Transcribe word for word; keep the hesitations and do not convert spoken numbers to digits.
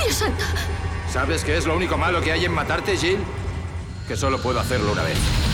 Dios santo. ¿Sabes qué es lo único malo que hay en matarte, Jill? Que solo puedo hacerlo una vez.